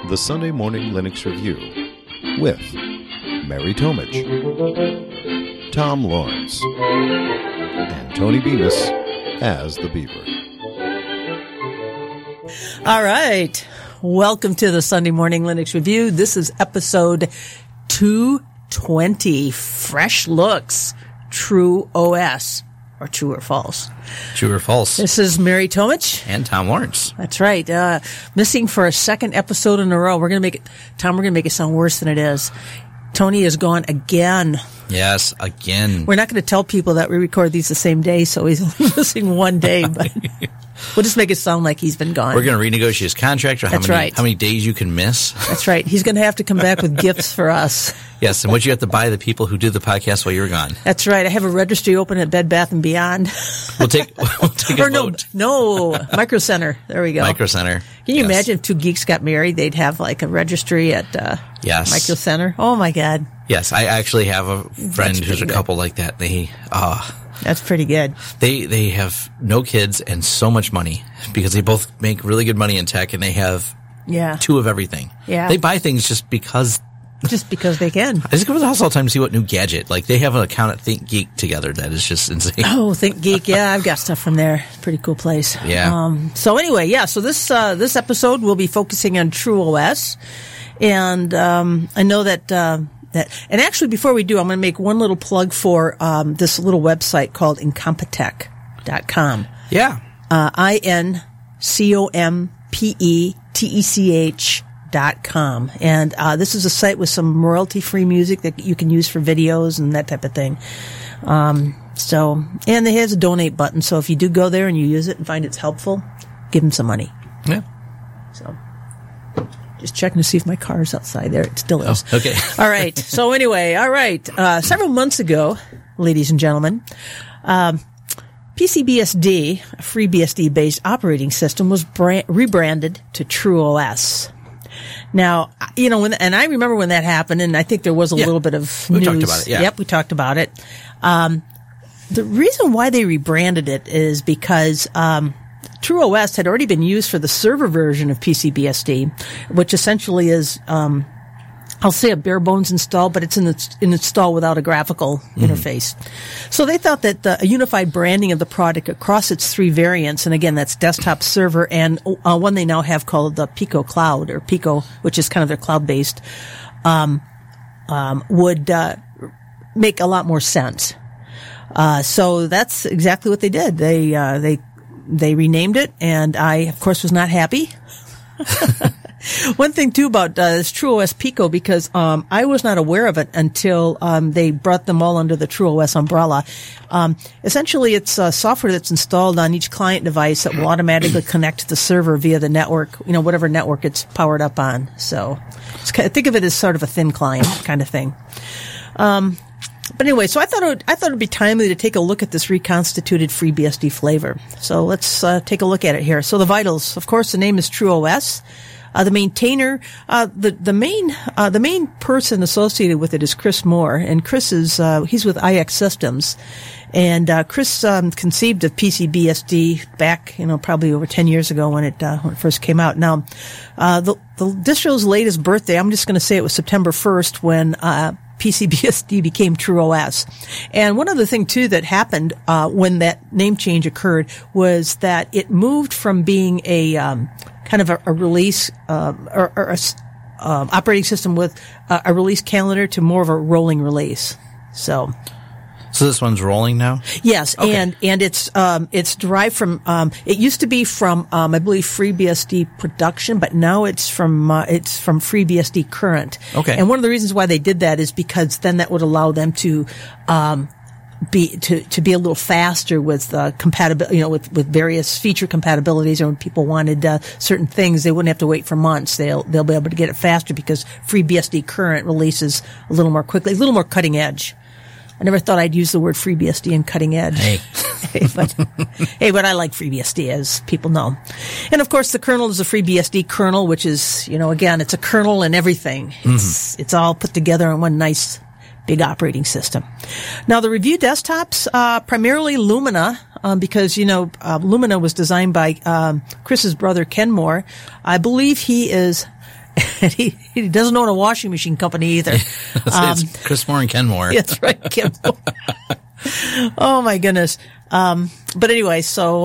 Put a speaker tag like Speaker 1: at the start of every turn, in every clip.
Speaker 1: the Sunday Morning Linux Review with Mary Tomich, Tom Lawrence, and Tony Bemis as the Beaver.
Speaker 2: All right. Welcome to the Sunday Morning Linux Review. This is episode 220, Fresh Looks, True OS. Or true or false?
Speaker 3: True or false.
Speaker 2: This is Mary Tomich.
Speaker 3: And Tom Lawrence.
Speaker 2: That's right. Missing for a second episode in a row. We're going to make it, Tom, we're going to make it sound worse than it is. Tony is gone again.
Speaker 3: Yes, again.
Speaker 2: We're not going to tell people that we record these the same day, so he's only missing one day, but we'll just make it sound like he's been gone.
Speaker 3: We're going to renegotiate his contract or how many days you can miss.
Speaker 2: That's right. He's going to have to come back with gifts for us.
Speaker 3: Yes, and what you have to buy the people who do the podcast while you're gone.
Speaker 2: That's right. I have a registry open at Bed Bath & Beyond.
Speaker 3: We'll take a vote.
Speaker 2: No, Micro Center. There we go.
Speaker 3: Micro Center.
Speaker 2: Can you imagine if two geeks got married? They'd have like a registry at
Speaker 3: yes.
Speaker 2: Micro Center. Oh, my God.
Speaker 3: Yes, I actually have a friend who's a couple like that.
Speaker 2: That's pretty good.
Speaker 3: They have no kids and so much money because they both make really good money in tech and they have two of everything.
Speaker 2: Yeah.
Speaker 3: They buy things just because
Speaker 2: they can.
Speaker 3: I just go to the house all the time to see what new gadget. Like, they have an account at ThinkGeek together that is just insane.
Speaker 2: Oh, ThinkGeek. Yeah, I've got stuff from there. Pretty cool place.
Speaker 3: Yeah.
Speaker 2: So anyway, so this episode will be focusing on True OS. And I know that and actually before we do, I'm going to make one little plug for this little website called Incompetech.com.
Speaker 3: Yeah.
Speaker 2: INCOMPETECH.com. And this is a site with some royalty-free music that you can use for videos and that type of thing. And it has a donate button, so if you do go there and you use it and find it's helpful, give them some money.
Speaker 3: Yeah.
Speaker 2: So just checking to see if my car is outside there. It still is.
Speaker 3: Oh, okay.
Speaker 2: All right. So anyway, several months ago, ladies and gentlemen, PCBSD, a FreeBSD-based operating system, was rebranded to True OS. Now, and I remember when that happened, and I think there was a little bit of news.
Speaker 3: We talked about it, yeah.
Speaker 2: Yep, we talked about it. The reason why they rebranded it is because True OS had already been used for the server version of PCBSD, which essentially is, I'll say a bare bones install, but it's an install without a graphical interface. So they thought that a unified branding of the product across its three variants, and again, that's desktop, server, and one they now have called the Pico Cloud, or Pico, which is kind of their cloud-based, would make a lot more sense. So that's exactly what they did. They renamed it, and I, of course, was not happy. One thing, too, about this True OS Pico, because I was not aware of it until they brought them all under the True OS umbrella. Essentially, it's software that's installed on each client device that will automatically connect to the server via the network, whatever network it's powered up on. So think of it as sort of a thin client kind of thing. But anyway, so I thought it'd be timely to take a look at this reconstituted FreeBSD flavor. So let's take a look at it here. So the vitals, of course, the name is True OS. The maintainer, the main person associated with it is Chris Moore, and Chris is he's with IX Systems, and Chris conceived of PCBSD back, probably over 10 years ago when it first came out. Now, the distro's latest birthday, I'm just going to say it was September 1st when PCBSD became True OS. And one other thing, too, that happened when that name change occurred was that it moved from being a kind of a release operating system with a release calendar to more of a rolling release. So
Speaker 3: this one's rolling now?
Speaker 2: Yes,
Speaker 3: okay.
Speaker 2: and it's derived from it used to be from I believe FreeBSD production, but now it's from FreeBSD current.
Speaker 3: Okay.
Speaker 2: And one of the reasons why they did that is because then that would allow them to be a little faster with compatibility, with various feature compatibilities, or when people wanted certain things, they wouldn't have to wait for months. They'll be able to get it faster because FreeBSD current releases a little more quickly, a little more cutting edge. I never thought I'd use the word FreeBSD and cutting edge.
Speaker 3: Hey.
Speaker 2: but I like FreeBSD, as people know. And of course, the kernel is a FreeBSD kernel, which is, again, it's a kernel and everything. It's all put together in one nice big operating system. Now, the review desktops, primarily Lumina, because, Lumina was designed by Chris's brother, Ken Moore. I believe he is he doesn't own a washing machine company either.
Speaker 3: It's Chris Moore and Ken Moore.
Speaker 2: That's right, Ken Moore. Oh my goodness. But anyway, so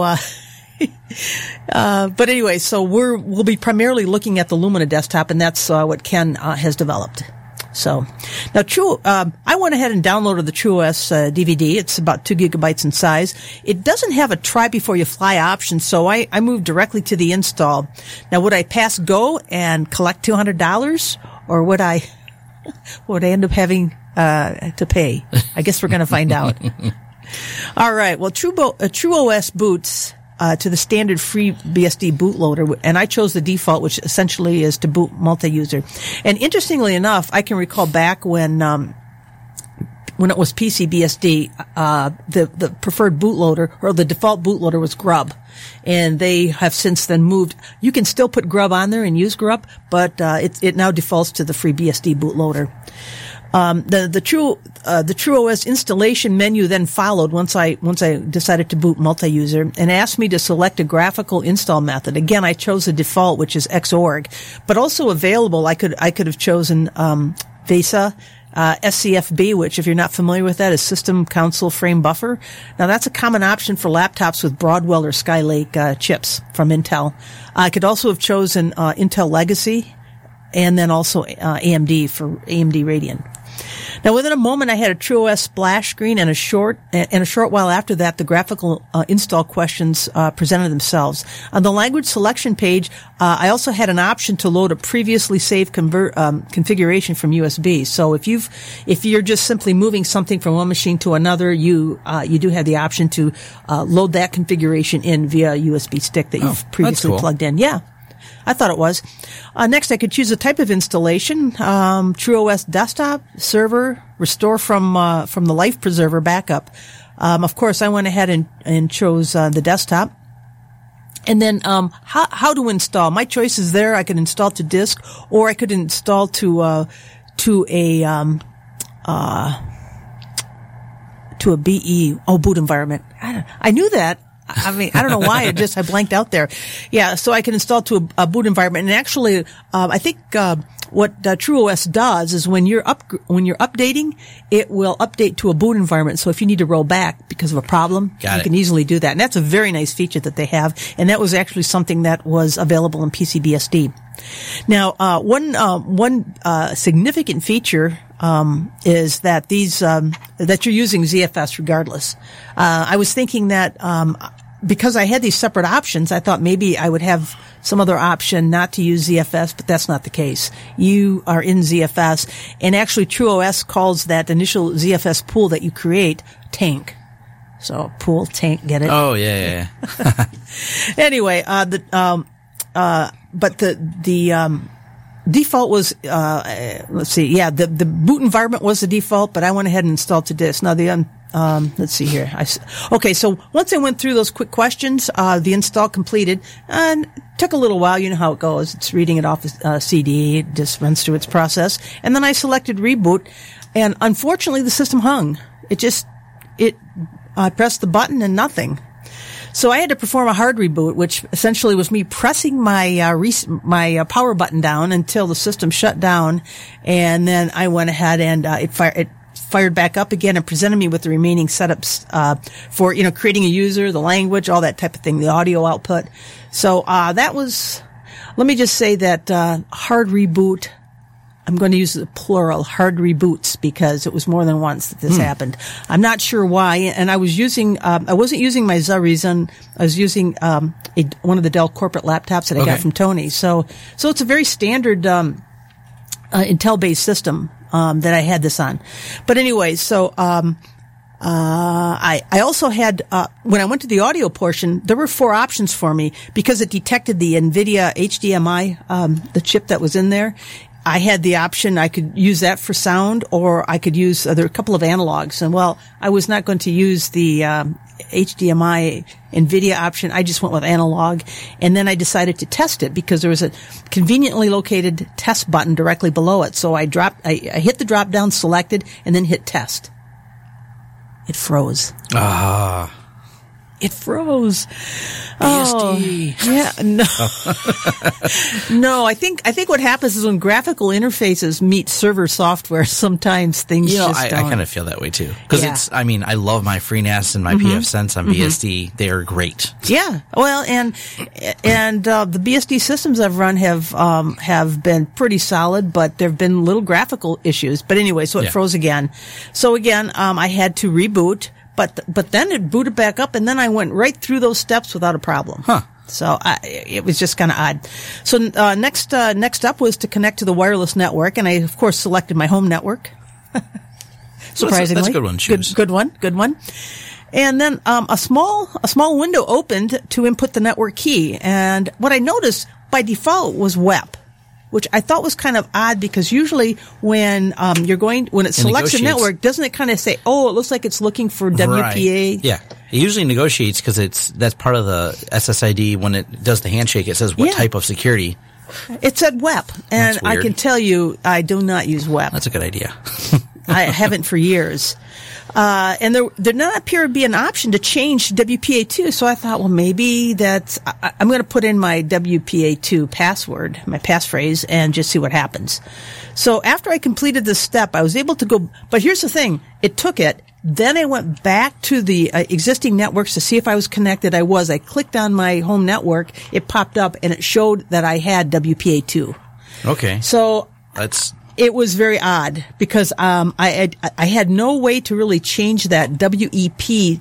Speaker 2: we'll be primarily looking at the Lumina desktop, and that's what Ken has developed. So now I went ahead and downloaded the TrueOS DVD. It's about 2 gigabytes in size. It doesn't have a try before you fly option, so I moved directly to the install. Now, would I pass go and collect $200, or would I end up having to pay? I guess we're going to find out. All right. Well, TrueOS boots to the standard FreeBSD bootloader, and I chose the default, which essentially is to boot multi-user. And interestingly enough, I can recall back when it was PCBSD, the preferred bootloader, or the default bootloader, was Grub. And they have since then moved. You can still put Grub on there and use Grub, but it now defaults to the FreeBSD bootloader. The TrueOS installation menu then followed once I decided to boot multi-user, and asked me to select a graphical install method. Again, I chose the default, which is Xorg, but also available, I could have chosen VESA, SCFB, which, if you're not familiar with that, is System Council Frame Buffer. Now, that's a common option for laptops with Broadwell or Skylake chips from Intel. I could also have chosen Intel Legacy, and then also AMD for AMD Radeon. Now, within a moment, I had a TrueOS splash screen, and a short while after that, the graphical install questions presented themselves. On the language selection page, I also had an option to load a previously saved configuration from USB. So if you're just simply moving something from one machine to another, you do have the option to load that configuration in via USB stick that you've previously plugged in. Yeah. I thought it was. Next, I could choose a type of installation, TrueOS desktop, server, restore from the Life Preserver backup. Of course, I went ahead and chose the desktop. And then how to install. My choice is there. I could install to disk, or I could install to a BE boot environment. I knew that. I mean, I don't know why I blanked out there. Yeah, so I can install to a boot environment. And actually, I think what TrueOS does is when you're updating, it will update to a boot environment. So if you need to roll back because of a problem, you can easily do that. And that's a very nice feature that they have. And that was actually something that was available in PCBSD. Now, one significant feature is that that you're using ZFS regardless. I was thinking that because I had these separate options, I thought maybe I would have some other option not to use ZFS, but that's not the case. You are in ZFS, and actually TrueOS calls that initial ZFS pool that you create tank. So pool, tank, get it?
Speaker 3: Oh, yeah.
Speaker 2: Anyway, but the default was, the boot environment was the default, but I went ahead and installed to disk. Now let's see here. Okay, so once I went through those quick questions, the install completed, and it took a little while. You know how it goes. It's reading it off the CD. It just runs through its process. And then I selected reboot, and unfortunately the system hung. I pressed the button and nothing. So I had to perform a hard reboot, which essentially was me pressing my power button down until the system shut down, and then I went ahead and it fired back up again and presented me with the remaining setups for creating a user, the language, all that type of thing, the audio output. So that was. Let me just say that hard reboot. I'm going to use the plural, hard reboots, because it was more than once that this happened. I'm not sure why. And I was I wasn't using my Ryzen. I was using one of the Dell corporate laptops that I got from Tony. So it's a very standard Intel-based system that I had this on. But anyway, so I also had when I went to the audio portion, there were 4 options for me because it detected the NVIDIA HDMI, the chip that was in there. I had the option, I could use that for sound, or I could use, there are a couple of analogs. And I was not going to use the HDMI NVIDIA option. I just went with analog. And then I decided to test it because there was a conveniently located test button directly below it. So I hit the drop down, selected, and then hit test. It froze. It froze.
Speaker 3: BSD.
Speaker 2: Oh, yeah, no. No, I think what happens is when graphical interfaces meet server software, sometimes things just
Speaker 3: I
Speaker 2: don't.
Speaker 3: kind of feel that way too. Because I love my FreeNAS and my pfSense on BSD. They are great.
Speaker 2: Yeah. Well, and the BSD systems I've run have been pretty solid, but there've been little graphical issues. But anyway, so it froze again. So again, I had to reboot. But then it booted back up, and then I went right through those steps without a problem.
Speaker 3: Huh.
Speaker 2: So it was just kind of odd. So next up was to connect to the wireless network, and I of course selected my home network. Surprisingly,
Speaker 3: that's a good one. Choose.
Speaker 2: Good one. And then a small window opened to input the network key, and what I noticed by default was WEP, which I thought was kind of odd because usually when it selects a network, doesn't it kind of say, oh, it looks like it's looking for WPA?
Speaker 3: Right. Yeah. It usually negotiates because that's part of the SSID. When it does the handshake, it says what type of security.
Speaker 2: It said WEP, and I can tell you I do not use WEP.
Speaker 3: That's a good idea.
Speaker 2: I haven't for years. And there did not appear to be an option to change to WPA2, so I thought, well, maybe I'm going to put in my WPA2 password, my passphrase, and just see what happens. So after I completed this step, I was able to go, but here's the thing, it took it, then I went back to the existing networks to see if I was connected. I was. I clicked on my home network, it popped up, and it showed that I had WPA2.
Speaker 3: Okay.
Speaker 2: So it was very odd because I had no way to really change that WEP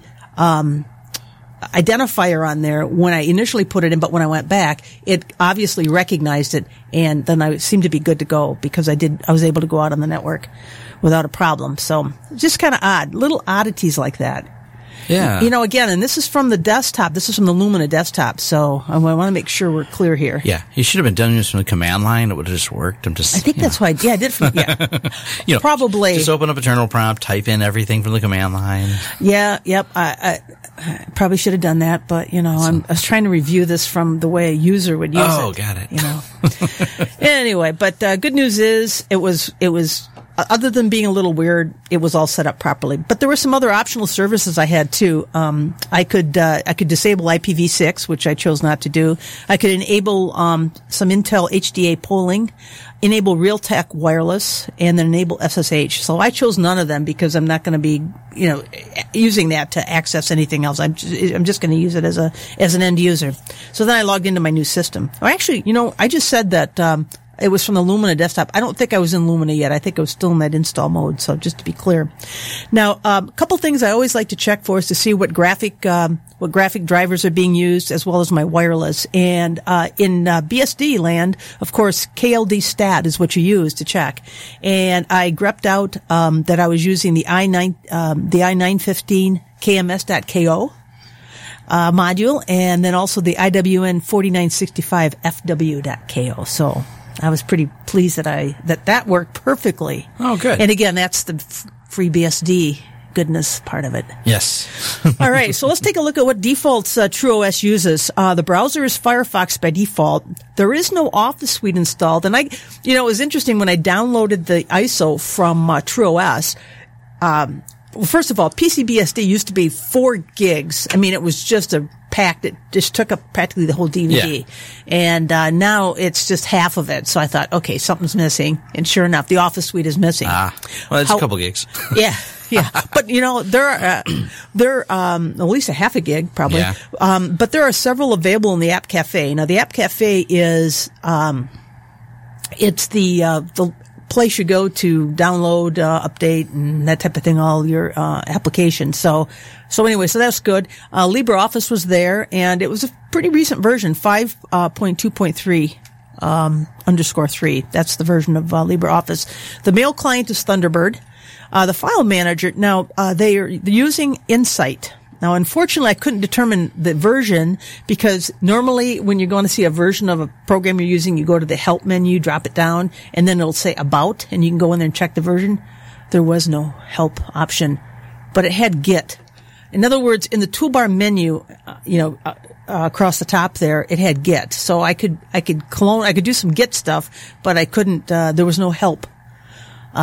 Speaker 2: identifier on there when I initially put it in, but when I went back, it obviously recognized it, and then I seemed to be good to go because I was able to go out on the network without a problem. So just kind of odd, little oddities like that.
Speaker 3: Yeah.
Speaker 2: Again, and this is from the desktop. This is from the Lumina desktop. So I want to make sure we're clear here.
Speaker 3: Yeah. You should have been done this from the command line. It would have just worked.
Speaker 2: I think that's why I did. Probably.
Speaker 3: Just open up a terminal prompt, type in everything from the command line.
Speaker 2: Yeah. Yep. I probably should have done that, but I was trying to review this from the way a user would use it.
Speaker 3: Oh, got it.
Speaker 2: Anyway, but good news is it was other than being a little weird, it was all set up properly. But there were some other optional services I had too. I could disable IPv6, which I chose not to do. I could enable some Intel HDA polling, enable Realtek wireless, and then enable SSH. So I chose none of them because I'm not going to be, using that to access anything else. I'm just going to use it as an end user. So then I logged into my new system. Or actually, I just said that it was from the Lumina desktop. I don't think I was in Lumina yet. I think I was still in that install mode. So just to be clear. Now, a couple things I always like to check for is to see what graphic drivers are being used, as well as my wireless. And in BSD land, of course, KLD stat is what you use to check. And I grepped out that I was using the i915 KMS.KO module, and then also the IWN 4965 FW.KO. So I was pretty pleased that worked perfectly.
Speaker 3: Oh, good.
Speaker 2: And again, that's the free BSD goodness part of it.
Speaker 3: Yes.
Speaker 2: All right. So let's take a look at what defaults TrueOS uses. The browser is Firefox by default. There is no Office Suite installed. And it was interesting when I downloaded the ISO from TrueOS. Well, first of all, PCBSD used to be 4 gigs. I mean, it was just packed. It just took up practically the whole DVD. Yeah. And now it's just half of it. So I thought, okay, something's missing. And sure enough, the Office Suite is missing.
Speaker 3: Well, it's a couple gigs.
Speaker 2: Yeah. But they're at least a half a gig probably.
Speaker 3: Yeah.
Speaker 2: But there are several available in the App Cafe. Now the App Cafe is it's the place you go to download, update, and that type of thing, all your applications. So anyway, so that's good. LibreOffice was there, and it was a pretty recent version, 5.2.3 _3. That's the version of LibreOffice. The mail client is Thunderbird. The file manager, now they're using Insight. Now, unfortunately, I couldn't determine the version because normally when you're going to see a version of a program you're using, you go to the help menu, drop it down, and then it'll say about, and you can go in there and check the version. There was no help option, but it had Git. In other words, in the toolbar menu, across the top there, it had Git. So I could do some Git stuff, but I couldn't, there was no help,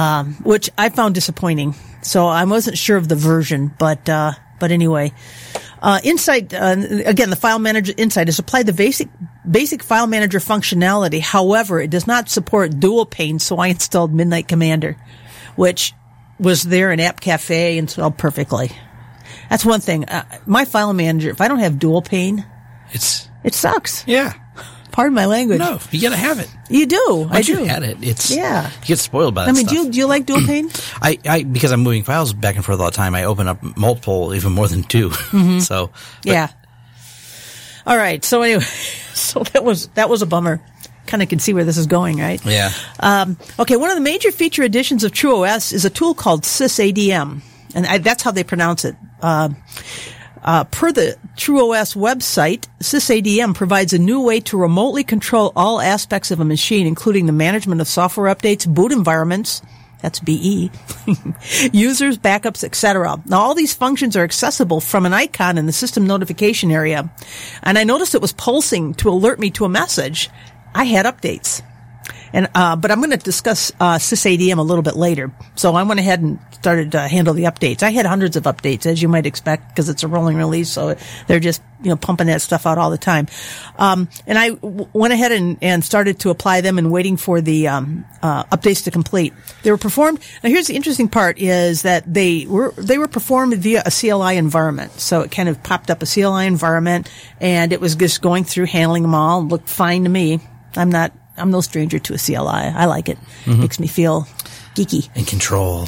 Speaker 2: which I found disappointing. So I wasn't sure of the version, but anyway, Insight, again, the File Manager Insight has applied the basic File Manager functionality. However, it does not support dual pane, so I installed Midnight Commander, which was there in App Cafe installed perfectly. That's one thing. My File Manager, if I don't have dual pane, it sucks.
Speaker 3: Yeah.
Speaker 2: Pardon my language.
Speaker 3: No, you gotta have it.
Speaker 2: You do.
Speaker 3: Once you had it, you get spoiled by that stuff.
Speaker 2: Do you like dual pane?
Speaker 3: I because I'm moving files back and forth all the time, I open up multiple, even more than two.
Speaker 2: Mm-hmm.
Speaker 3: So.
Speaker 2: Yeah. All right. So anyway, that was a bummer. Kind of can see where this is going, right?
Speaker 3: Yeah.
Speaker 2: Okay. One of the major feature additions of TrueOS is a tool called SysADM. And that's how they pronounce it. Per the TrueOS website, SysADM provides a new way to remotely control all aspects of a machine, including the management of software updates, boot environments, that's BE, users, backups, etc. Now, all these functions are accessible from an icon in the system notification area. And I noticed it was pulsing to alert me to a message. I had updates. And, but I'm going to discuss, SysADM a little bit later. So I went ahead and started to handle the updates. I had hundreds of updates, as you might expect, because it's a rolling release. So they're just, pumping that stuff out all the time. And I went ahead and started to apply them and waiting for the, updates to complete. They were performed. Now here's the interesting part is that they were performed via a CLI environment. So it kind of popped up a CLI environment and it was just going through handling them all. It looked fine to me. I'm no stranger to a CLI. I like it. Mm-hmm. Makes me feel geeky.
Speaker 3: In control.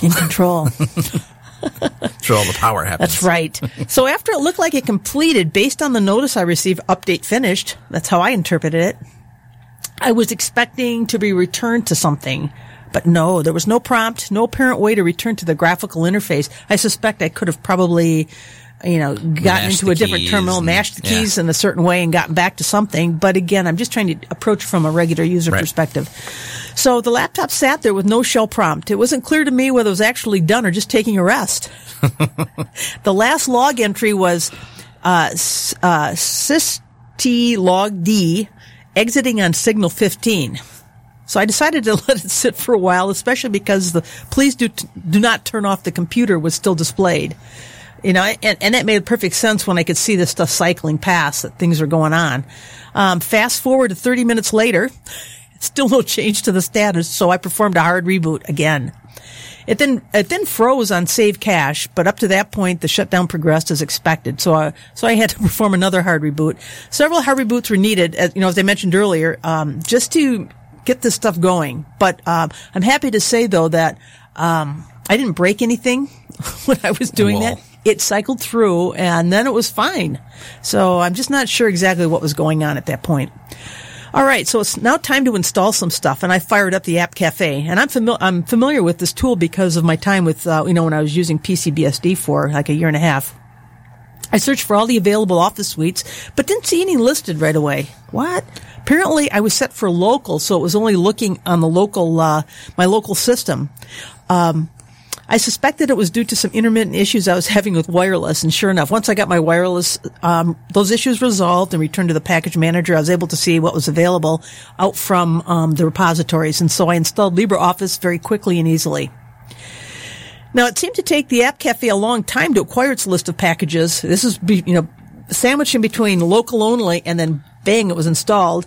Speaker 2: That's
Speaker 3: where all the power happens.
Speaker 2: That's right. So after it looked like it completed, based on the notice I received, update finished, that's how I interpreted it, I was expecting to be returned to something. But no, there was no prompt, no apparent way to return to the graphical interface. I suspect I could have probably gotten into a different terminal, mashed the keys in a certain way and gotten back to something. But again, I'm just trying to approach from a regular user perspective. So the laptop sat there with no shell prompt. It wasn't clear to me whether it was actually done or just taking a rest. The last log entry was, syslogd exiting on signal 15. So I decided to let it sit for a while, especially because the please do not turn off the computer was still displayed. And that made perfect sense when I could see this stuff cycling past, that things are going on. Fast forward to 30 minutes later, still no change to the status, so I performed a hard reboot again. It then froze on save cache, but up to that point, the shutdown progressed as expected. So I had to perform another hard reboot. Several hard reboots were needed, as I mentioned earlier, just to get this stuff going. But, I'm happy to say though that, I didn't break anything when I was doing that. It cycled through and then it was fine. So I'm just not sure exactly what was going on at that point. All right. So it's now time to install some stuff and I fired up the App Cafe and I'm familiar with this tool because of my time with, when I was using PCBSD for like a year and a half. I searched for all the available Office suites, but didn't see any listed right away. What? Apparently I was set for local, so it was only looking on the local, my local system. I suspected it was due to some intermittent issues I was having with wireless, and sure enough, once I got my wireless, those issues resolved and returned to the package manager, I was able to see what was available out from, the repositories, and so I installed LibreOffice very quickly and easily. Now, it seemed to take the App Cafe a long time to acquire its list of packages. This is, sandwiched in between local only and then bang, it was installed.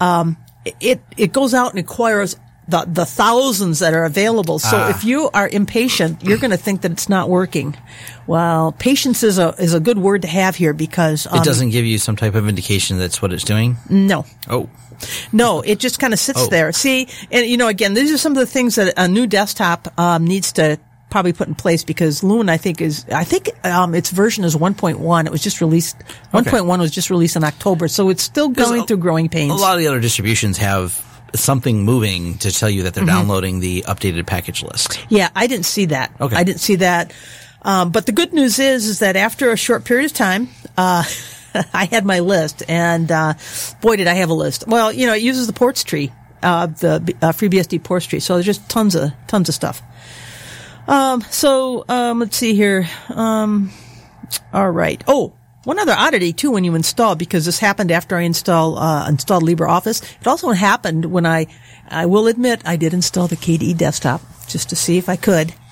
Speaker 2: It goes out and acquires the thousands that are available. So if you are impatient, you're going to think that it's not working. Well, patience is a good word to have here because
Speaker 3: it doesn't give you some type of indication that's what it's doing?
Speaker 2: No.
Speaker 3: Oh.
Speaker 2: No, it just kind of sits there. See, and again, these are some of the things that a new desktop needs to probably put in place because Loon, I think its version is 1.1. It was just released. 1.1 was just released in October, so it's still going through growing pains.
Speaker 3: A lot of the other distributions have something moving to tell you that they're downloading the updated package list.
Speaker 2: Yeah, I didn't see that.
Speaker 3: Okay.
Speaker 2: I didn't see that. But the good news is that after a short period of time, I had my list and, boy, did I have a list. Well, it uses the ports tree, the FreeBSD ports tree. So there's just tons of stuff. Let's see here. All right. Oh, one other oddity too when you install, because this happened after I installed LibreOffice. It also happened when I will admit I did install the KDE desktop just to see if I could.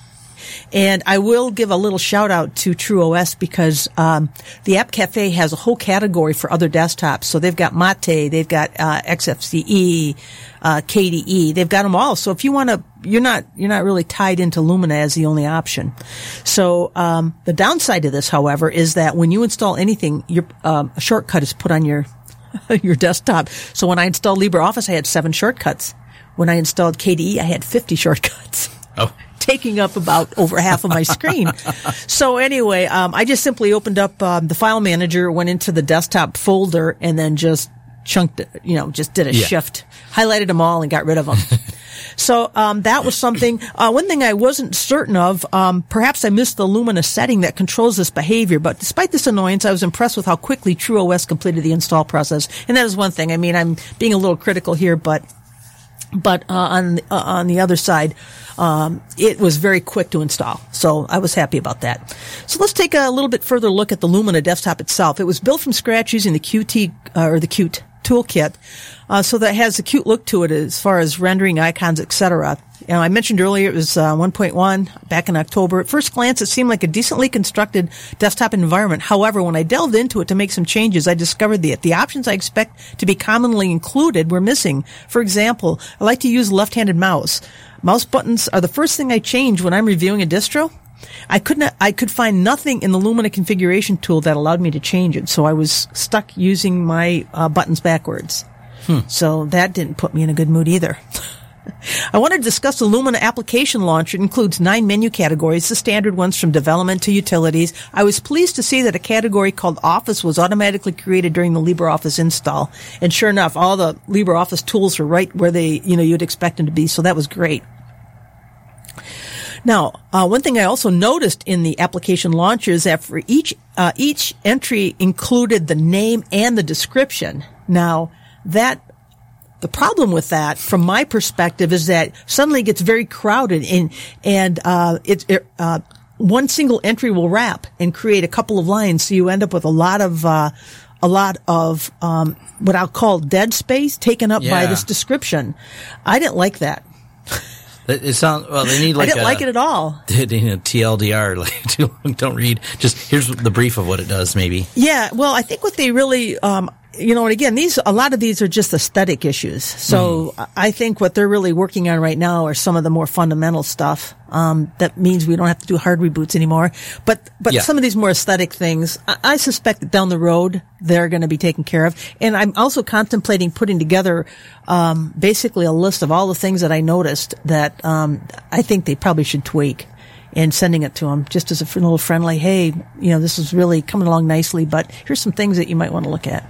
Speaker 2: And I will give a little shout out to TrueOS because the App Cafe has a whole category for other desktops. So they've got Mate, they've got XFCE, KDE, they've got them all. So if you want to, you're not really tied into Lumina as the only option. So the downside to this, however, is that when you install anything, a shortcut is put on your desktop. So when I installed LibreOffice, I had 7 shortcuts. When I installed KDE, I had 50 shortcuts.
Speaker 3: Oh.
Speaker 2: Taking up about over half of my screen. So anyway, I just simply opened up the file manager, went into the desktop folder, and then just chunked it, just did a shift, highlighted them all and got rid of them. So that was something. One thing I wasn't certain of, perhaps I missed the Lumina setting that controls this behavior, but despite this annoyance, I was impressed with how quickly TrueOS completed the install process. And that is one thing. I mean, I'm being a little critical here, but on the other side, it was very quick to install. So I was happy about that. So let's take a little bit further look at the Lumina desktop itself. It was built from scratch using the Qt toolkit. So that has a cute look to it as far as rendering icons, etc. I mentioned earlier it was 1.1 back in October. At first glance, it seemed like a decently constructed desktop environment. However, when I delved into it to make some changes, I discovered that the options I expect to be commonly included were missing. For example, I like to use left-handed mouse. Mouse buttons are the first thing I change when I'm reviewing a distro. I could find nothing in the Lumina configuration tool that allowed me to change it, so I was stuck using my buttons backwards. So that didn't put me in a good mood either. I want to discuss the Lumina application launcher. It includes 9 menu categories, the standard ones from development to utilities. I was pleased to see that a category called Office was automatically created during the LibreOffice install. And sure enough, all the LibreOffice tools were right where you'd expect them to be, so that was great. Now, one thing I also noticed in the application launcher is that for each entry included the name and the description. Now, the problem with that, from my perspective, is that suddenly it gets very crowded and one single entry will wrap and create a couple of lines. So you end up with a lot of what I'll call dead space taken up by this description. I didn't like that.
Speaker 3: It sounds well. They need
Speaker 2: I didn't like it at all.
Speaker 3: They need a TLDR, like too long. Don't read. Just here's the brief of what it does. Maybe.
Speaker 2: Yeah. Well, I think what they really, and again, a lot of these are just aesthetic issues. So I think what they're really working on right now are some of the more fundamental stuff. That means we don't have to do hard reboots anymore. But some of these more aesthetic things, I suspect that down the road they're going to be taken care of. And I'm also contemplating putting together, basically a list of all the things that I noticed that, I think they probably should tweak. And sending it to them just as a little friendly, hey, this is really coming along nicely, but here's some things that you might want to look at.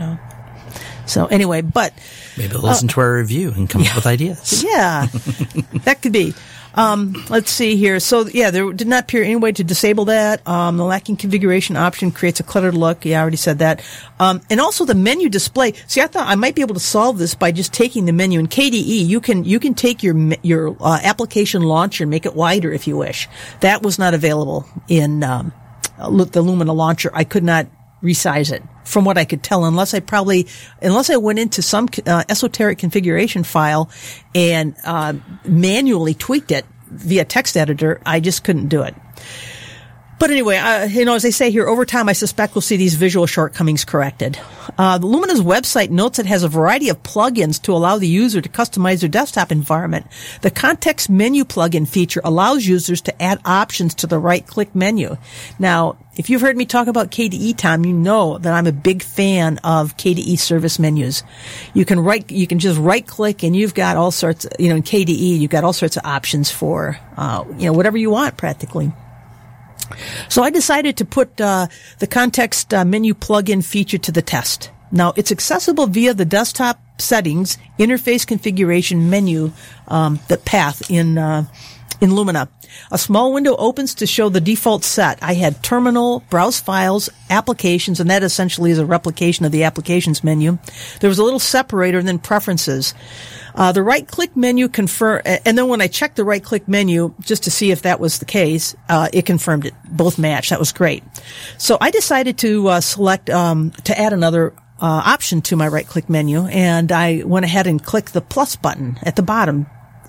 Speaker 2: So anyway, but
Speaker 3: maybe they'll listen to our review and come up with ideas.
Speaker 2: Yeah, that could be. Let's see here. So there did not appear any way to disable that. The lacking configuration option creates a cluttered look. Yeah, I already said that. And also the menu display. See, I thought I might be able to solve this by just taking the menu in KDE. You can take your application launcher and make it wider if you wish. That was not available in the Lumina launcher. I could not resize it from what I could tell, unless I went into some esoteric configuration file and manually tweaked it via text editor. I just couldn't do it. But anyway, as they say here, over time, I suspect we'll see these visual shortcomings corrected. The Lumina's website notes it has a variety of plugins to allow the user to customize their desktop environment. The context menu plugin feature allows users to add options to the right-click menu. Now, if you've heard me talk about KDE, Tom, you know that I'm a big fan of KDE service menus. You can just right-click and you've got all sorts, in KDE, you've got all sorts of options for, whatever you want practically. So I decided to put the context menu plugin feature to the test. Now, it's accessible via the desktop settings, interface configuration menu, the path in Lumina. A small window opens to show the default set. I had terminal, browse files, applications, and that essentially is a replication of the applications menu. There was a little separator and then preferences. The right-click menu and then when I checked the right-click menu just to see if that was the case, it confirmed it. Both matched. That was great. So I decided to select to add another option to my right-click menu, and I went ahead and clicked the plus button at the bottom.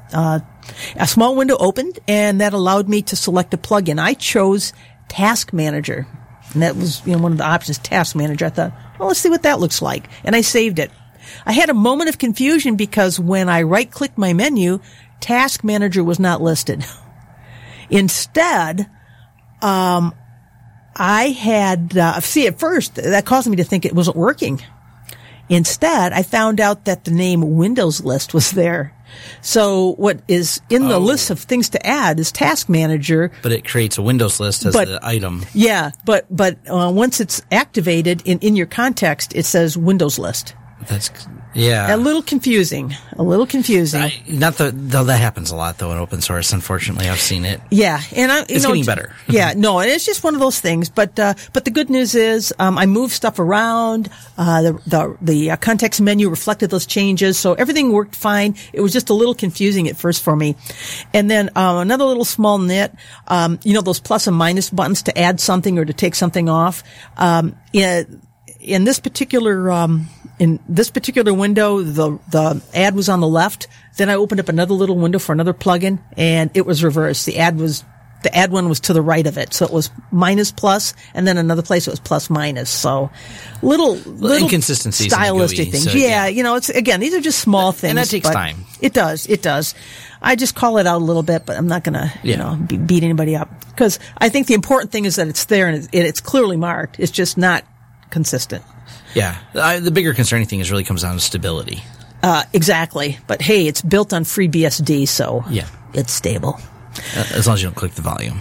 Speaker 2: a small window opened, and that allowed me to select a plugin. I chose Task Manager, and that was one of the options, Task Manager. I thought, well, let's see what that looks like, and I saved it. I had a moment of confusion because when I right-clicked my menu, Task Manager was not listed. Instead, I had, at first, that caused me to think it wasn't working. Instead, I found out that the name Windows List was there. So what is in the list of things to add is Task Manager.
Speaker 3: But it creates a Windows list as the item.
Speaker 2: Yeah, but once it's activated in your context, it says Windows List. A little confusing. Not though that happens a lot though in open source. Unfortunately, I've seen it. Yeah, and
Speaker 3: it's getting better.
Speaker 2: And it's just one of those things. But the good news is, I moved stuff around. The context menu reflected those changes, so everything worked fine. It was just a little confusing at first for me. And then another little small nit. Those plus and minus buttons to add something or to take something off. In this particular window, the add was on the left. Then I opened up another little window for another plugin, and it was reversed. The add one was to the right of it, so it was minus plus, and then another place it was plus minus. So little
Speaker 3: inconsistencies,
Speaker 2: stylistic things. So, it's again, these are just small things,
Speaker 3: and that takes time.
Speaker 2: It does. I just call it out a little bit, but I'm not going to beat anybody up, because I think the important thing is that it's there and it's clearly marked. It's just not consistent.
Speaker 3: Yeah. The bigger concerning thing really comes down to stability.
Speaker 2: Exactly. But hey, it's built on FreeBSD, so it's stable.
Speaker 3: As long as you don't click the volume.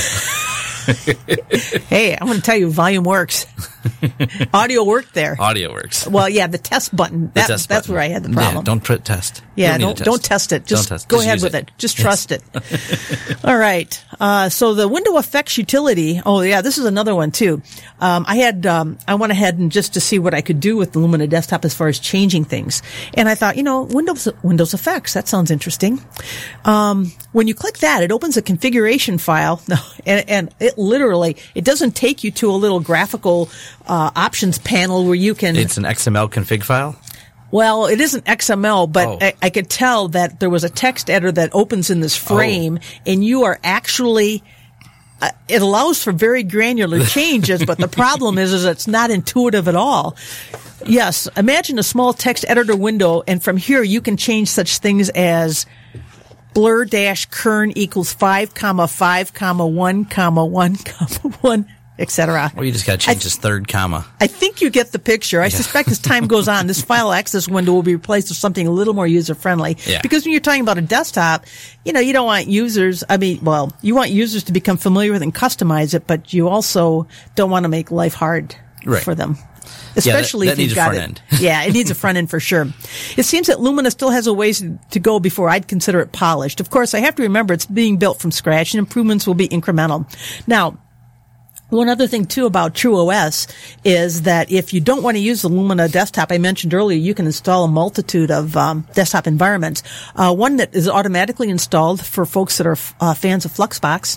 Speaker 2: Hey, I'm going to tell you, volume works. Audio worked there.
Speaker 3: Audio works.
Speaker 2: Well, yeah, the test button. That's where I had the problem.
Speaker 3: Yeah, don't put test.
Speaker 2: Yeah, don't test it. Just go ahead with it. Just trust it. All right. So the window effects utility. Oh yeah, this is another one too. I went ahead and just to see what I could do with the Lumina desktop as far as changing things. And I thought, Windows effects, that sounds interesting. When you click that, it opens a configuration file. And it literally, it doesn't take you to a little graphical, options panel where you can.
Speaker 3: It's an XML config file?
Speaker 2: Well, it isn't XML, but I could tell that there was a text editor that opens in this frame, and you are actually, it allows for very granular changes, but the problem is it's not intuitive at all. Yes, imagine a small text editor window, and from here you can change such things as blur-kern equals 5, 5, 1, 1, 1, etc.
Speaker 3: Or you just got to change this third comma.
Speaker 2: I think you get the picture. I suspect as time goes on, this file access window will be replaced with something a little more user-friendly.
Speaker 3: Yeah.
Speaker 2: Because when you're talking about a desktop, you don't want users, you want users to become familiar with and customize it, but you also don't want to make life hard for them. Especially if you've got it. Yeah, it needs a front end for sure. It seems that Lumina still has a ways to go before I'd consider it polished. Of course, I have to remember it's being built from scratch and improvements will be incremental. Now, one other thing too about TrueOS is that if you don't want to use the Lumina desktop, I mentioned earlier, you can install a multitude of desktop environments. One that is automatically installed for folks that are fans of Fluxbox.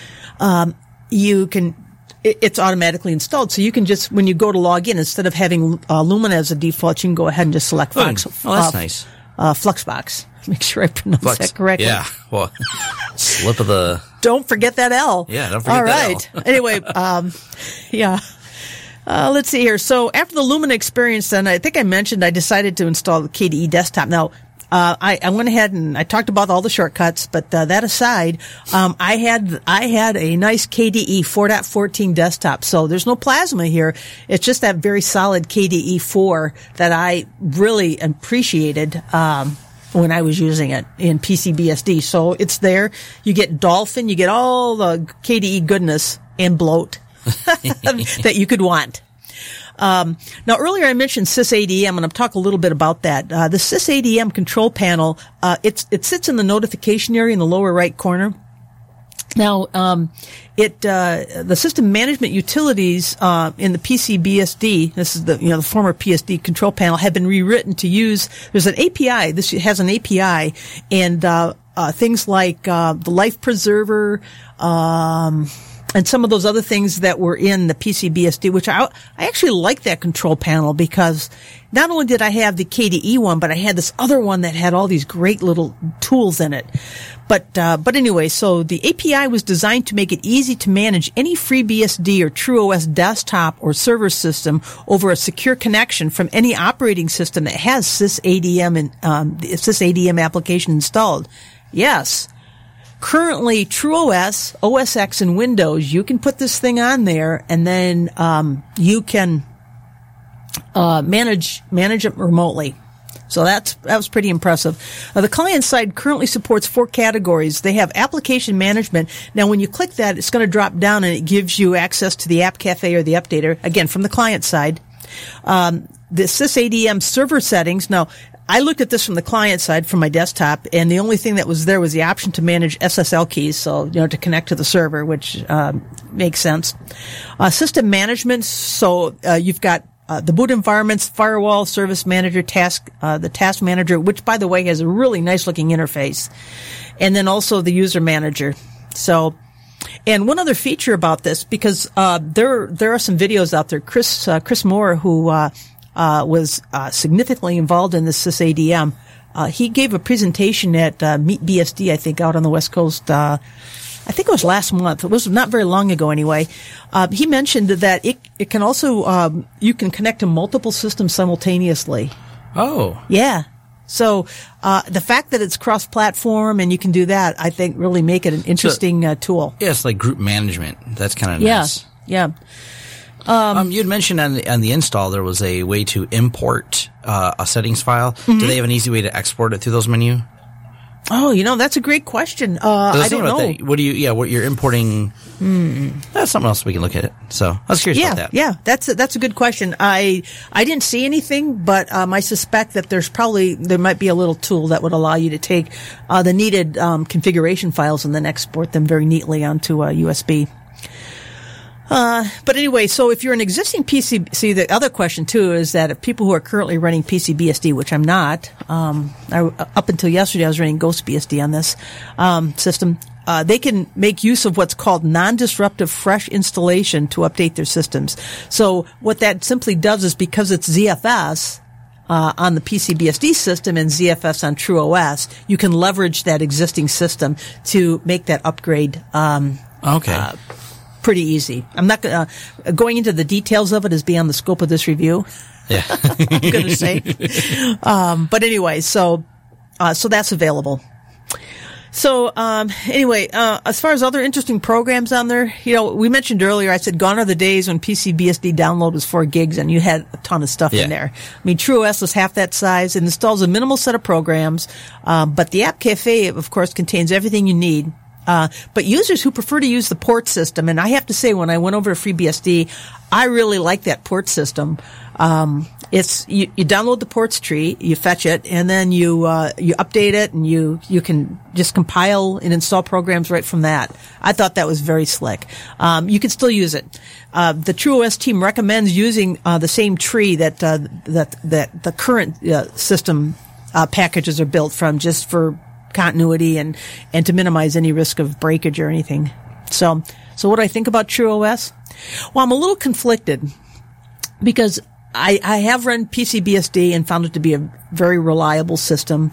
Speaker 2: It's automatically installed, so you can just, when you go to log in, instead of having Lumina as a default, you can go ahead and just select
Speaker 3: that's nice.
Speaker 2: Fluxbox. Make sure I pronounce that correctly.
Speaker 3: Yeah. Well, slip of the...
Speaker 2: Don't forget that L.
Speaker 3: Yeah, don't forget that L.
Speaker 2: All right. Anyway, let's see here. So after the Lumina experience, then I think I mentioned I decided to install the KDE desktop. Now, I went ahead and I talked about all the shortcuts, but that aside, I had a nice KDE 4.14 desktop. So there's no Plasma here. It's just that very solid KDE 4 that I really appreciated when I was using it in PCBSD. So it's there. You get Dolphin, you get all the KDE goodness and bloat that you could want. Now earlier I mentioned SysADM, and I'm talk a little bit about that. The SysADM control panel, it sits in the notification area in the lower right corner. Now, the system management utilities, in the PCBSD, this is the former PSD control panel, have been rewritten to use, there's an API, this has an API, and, things like, the Life Preserver, and some of those other things that were in the PCBSD, which I actually like that control panel because not only did I have the KDE one, but I had this other one that had all these great little tools in it. But anyway, so the API was designed to make it easy to manage any FreeBSD or TrueOS desktop or server system over a secure connection from any operating system that has sysadm and the sysadm application installed. Yes. Currently, TrueOS, OS X, and Windows, you can put this thing on there, and then you can manage it remotely. So that was pretty impressive. The client side currently supports 4 categories. They have application management. Now, when you click that, it's going to drop down, and it gives you access to the App Cafe or the Updater, again, from the client side. The sysadm server settings. Now, I looked at this from the client side from my desktop, and the only thing that was there was the option to manage SSL keys, so, to connect to the server, which makes sense. System management, so you've got the boot environments, firewall, service manager, the task manager, which, by the way, has a really nice-looking interface, and then also the user manager. So, and one other feature about this, because there are some videos out there. Chris Moore, who was significantly involved in the sysadm. He gave a presentation at Meet BSD, I think, out on the West Coast. I think it was last month. It was not very long ago, anyway. He mentioned that it can also you can connect to multiple systems simultaneously.
Speaker 3: Oh,
Speaker 2: yeah. So the fact that it's cross-platform and you can do that, I think, really make it an interesting tool.
Speaker 3: Yeah, it's like group management. That's kind of nice.
Speaker 2: Yeah.
Speaker 3: You had mentioned on the install there was a way to import a settings file. Mm-hmm. Do they have an easy way to export it through those menus?
Speaker 2: Oh, that's a great question. I don't know.
Speaker 3: What you're importing? That's something else we can look at it. So I was curious about that.
Speaker 2: Yeah, that's a good question. I didn't see anything, but I suspect that there might be a little tool that would allow you to take the needed configuration files and then export them very neatly onto a USB. But anyway, so if you're an existing PC, the other question too is that if people who are currently running PCBSD, which I'm not, up until yesterday I was running GhostBSD on this, system, they can make use of what's called non-disruptive fresh installation to update their systems. So what that simply does is because it's ZFS, on the PCBSD system and ZFS on TrueOS, you can leverage that existing system to make that upgrade, pretty easy. I'm not going into the details of it is beyond the scope of this review.
Speaker 3: Yeah.
Speaker 2: I'm going to say. But anyway, so that's available. So, anyway, as far as other interesting programs on there, we mentioned earlier, I said gone are the days when PCBSD download was 4 gigs and you had a ton of stuff in there. I mean, TrueOS was half that size. It installs a minimal set of programs. But the App Cafe, of course, contains everything you need. But users who prefer to use the port system, and I have to say, when I went over to FreeBSD, I really like that port system. It's you download the ports tree, you fetch it, and then you update it, and you can just compile and install programs right from that. I thought that was very slick. You can still use it. The TrueOS team recommends using the same tree that the current system packages are built from, just for continuity and to minimize any risk of breakage or anything. So what do I think about TrueOS? Well, I'm a little conflicted because I have run PCBSD and found it to be a very reliable system.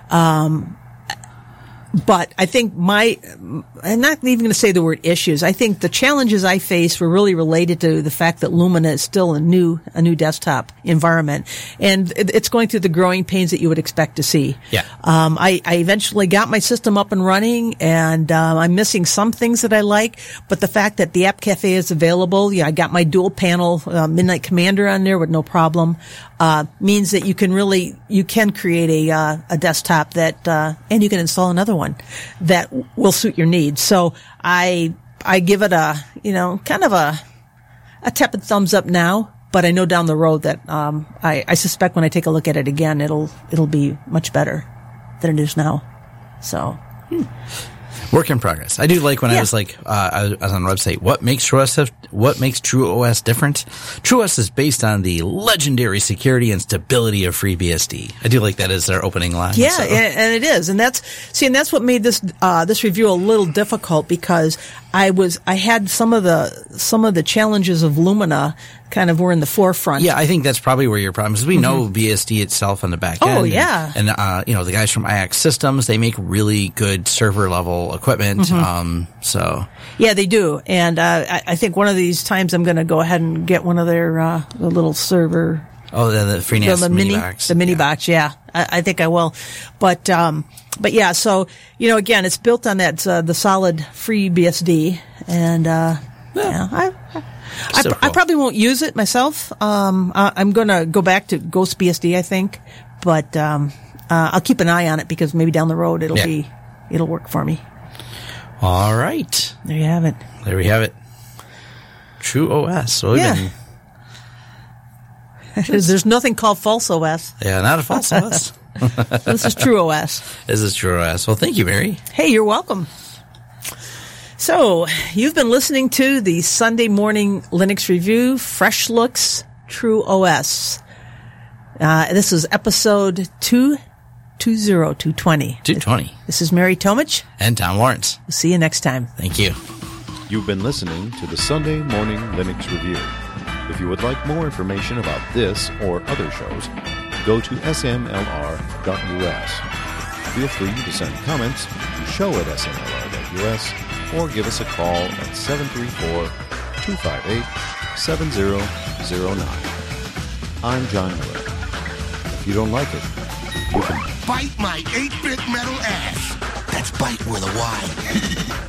Speaker 2: But I think I'm not even going to say the word issues. I think the challenges I faced were really related to the fact that Lumina is still a new desktop environment, and it's going through the growing pains that you would expect to see.
Speaker 3: Yeah.
Speaker 2: I eventually got my system up and running, and I'm missing some things that I like, but the fact that the App Cafe is available, I got my dual panel Midnight Commander on there with no problem, means that you can create a desktop that, and you can install another one that will suit your needs. So I give it a kind of a tepid thumbs up now, but I know down the road that I suspect when I take a look at it again, it'll be much better than it is now. So
Speaker 3: work in progress. I do like when I was I was on the website, what makes TrueOS what makes TrueOS different? TrueOS is based on the legendary security and stability of FreeBSD. I do like that as our opening line.
Speaker 2: Yeah, so. And it is. And that's what made this review a little difficult, because I had some of the challenges of Lumina kind of were in the forefront.
Speaker 3: Yeah, I think that's probably where your problem is. We know BSD itself on the back end.
Speaker 2: Oh, yeah.
Speaker 3: And the guys from IX Systems, they make really good server level equipment. So.
Speaker 2: Yeah, they do. And I think one of these times I'm going to go ahead and get one of their the little server.
Speaker 3: Oh, the FreeNAS mini box.
Speaker 2: The mini box, yeah. I think I will. But yeah, so, again, it's built on that, the solid FreeBSD. And, I probably won't use it myself. I'm going to go back to GhostBSD, I think. But, I'll keep an eye on it, because maybe down the road it'll work for me.
Speaker 3: All right.
Speaker 2: There you have it.
Speaker 3: There we have it. TrueOS. So
Speaker 2: there's nothing called false OS.
Speaker 3: Yeah, not a false OS.
Speaker 2: This is TrueOS.
Speaker 3: This is TrueOS. Well, thank you, Mary.
Speaker 2: Hey, you're welcome. So, you've been listening to the Sunday Morning Linux Review, Fresh Looks, TrueOS. This is episode 220. This is Mary Tomich.
Speaker 3: And Tom Lawrence.
Speaker 2: We'll see you next time.
Speaker 3: Thank you.
Speaker 1: You've been listening to the Sunday Morning Linux Review. If you would like more information about this or other shows, go to smlr.us. Feel free to send comments to show@smlr.us or give us a call at 734-258-7009. I'm John Miller. If you don't like it, you can
Speaker 4: bite my 8-bit metal ass. That's bite with a Y.